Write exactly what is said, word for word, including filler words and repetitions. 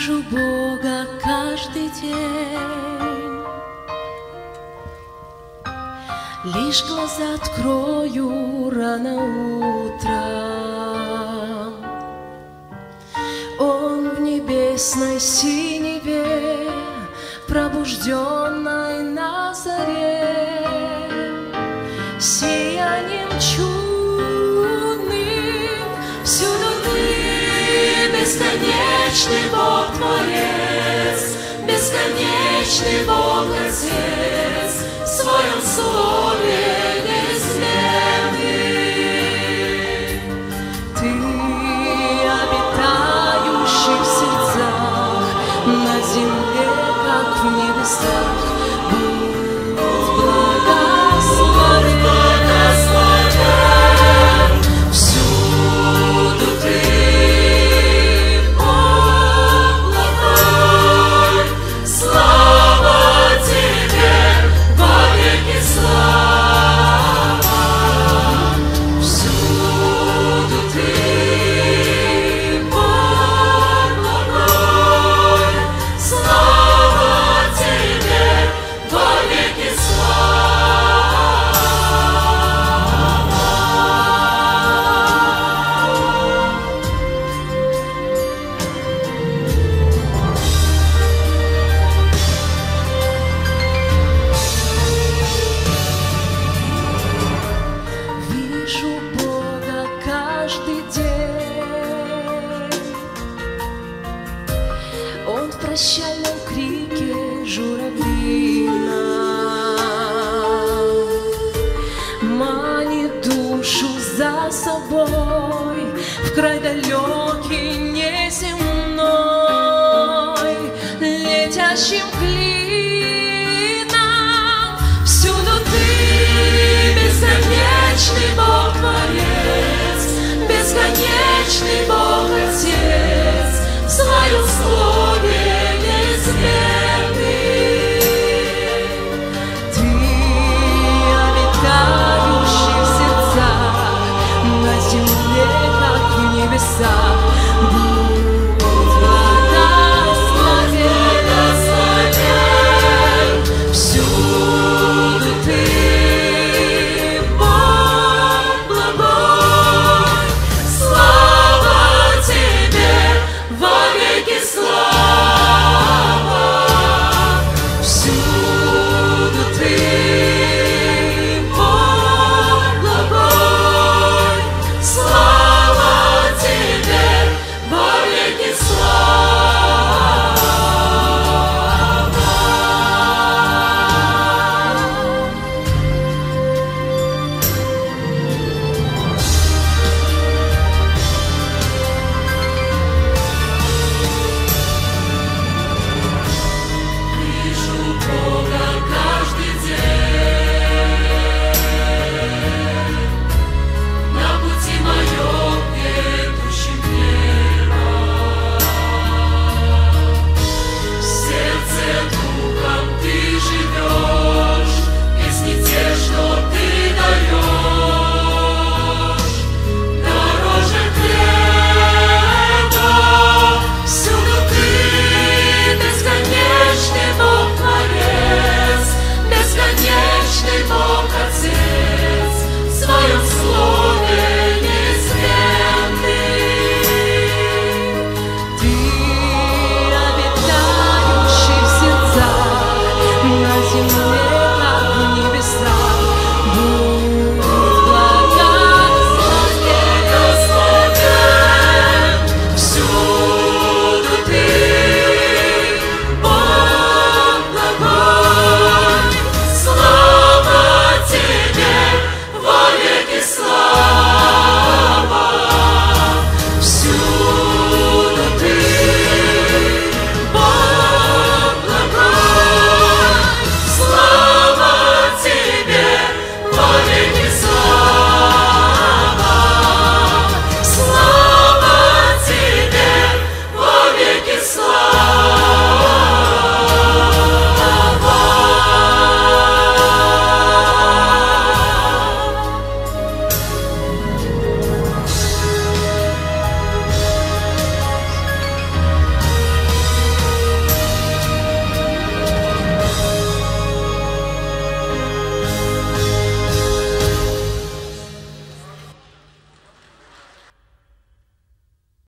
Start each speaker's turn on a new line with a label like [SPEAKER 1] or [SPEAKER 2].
[SPEAKER 1] Вижу Бога каждый день, лишь глаза открою рано утром. Он в небесной синеве, пробужденной на заре, сиянием чудным всюду ты, бесконечный Бог Творец, бесконечный Бог Отец, в своем слове неизменный. Ты, обитающий в сердцах, на земле, как в небесах, будь благословен. Всюду ты, Бог благой, слава тебе, вовеки слава. Всюду ты, Бог благой, слава тебе, вовеки Вижу Бога каждый день. Он в прощальном крике журавлином манит душу за собой в край далекий.